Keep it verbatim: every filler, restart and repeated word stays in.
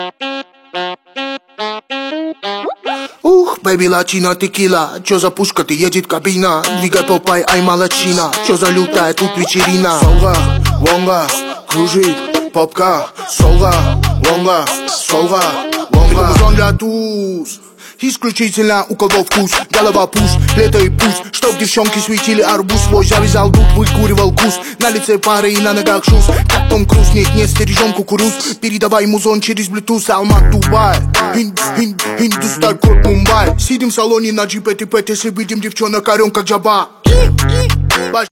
Ух, бэби, латина, текила. Чё за пушка, ты едет кабина. Двигай попай, ай, молодчина. Чё за лютая тут вечерина. Солга, вонга, кружит попка. Солга, вонга, солга, вонга. Зон для туз. Исключительно у кого вкус. Голова пуст, лето и пусть. Чтоб девчонки светили арбуз. Свой завязал дух, выкуривал кус. На лице пары и на ногах шуз. Как Том Круз, нет, не стережем кукуруз. Передавай музон через Bluetooth. Алмат, Дубай, Ин, ин, Индустар, код Мумбай. Сидим в салоне на джипе, типа, если видим девчонок, орем как жаба.